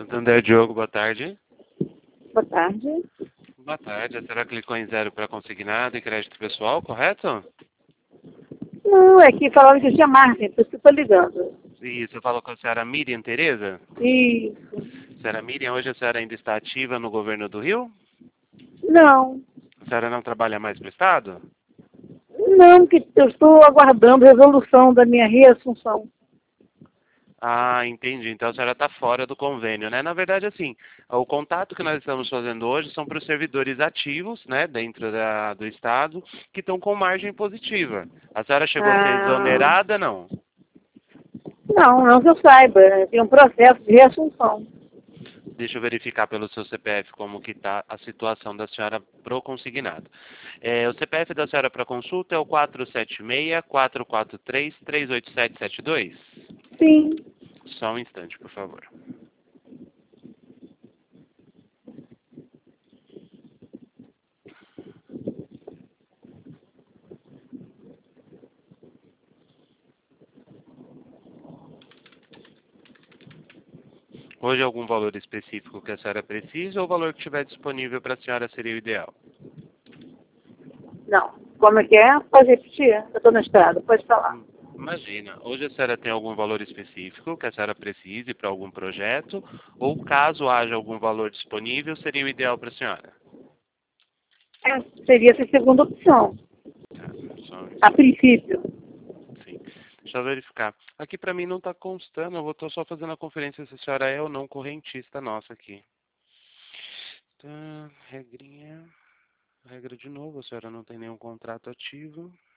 Santander, Diogo, boa tarde. Boa tarde. Boa tarde. A senhora clicou em zero para consignado e crédito pessoal, correto? Não, é que falaram que tinha margem, por isso que eu estou ligando. Isso, falou com a senhora Miriam Tereza? Isso. Senhora Miriam, hoje a senhora ainda está ativa no governo do Rio? Não, A senhora não trabalha mais para o Estado? não, que eu estou aguardando a resolução da minha reassunção. Ah, entendi. Então a senhora está fora do convênio, né? Na verdade, assim, o contato que nós estamos fazendo hoje são para os servidores ativos, né, dentro do Estado, que estão com margem positiva. A senhora chegou a ser Ah, exonerada, não? não que eu saiba. Tem um processo de reassunção. Deixa eu verificar pelo seu CPF como que está a situação da senhora pro consignado. O CPF da senhora para consulta é o 476-443-38772? Sim. Só um instante, por favor. Hoje algum valor específico que a senhora precisa ou o valor que estiver disponível para a senhora seria o ideal? Não. Como é que é? Pode repetir? Eu estou na estrada, pode falar. Imagina, hoje a senhora tem algum valor específico que a senhora precise para algum projeto ou caso haja algum valor disponível, seria o ideal para a senhora? Seria essa segunda opção, Tá, só um a instante. princípio. Sim. Deixa eu verificar. Aqui para mim não está constando, eu estou só fazendo a conferência se a senhora é ou não correntista nossa aqui. Tá, regrinha. Regra de novo, a senhora não tem nenhum contrato ativo.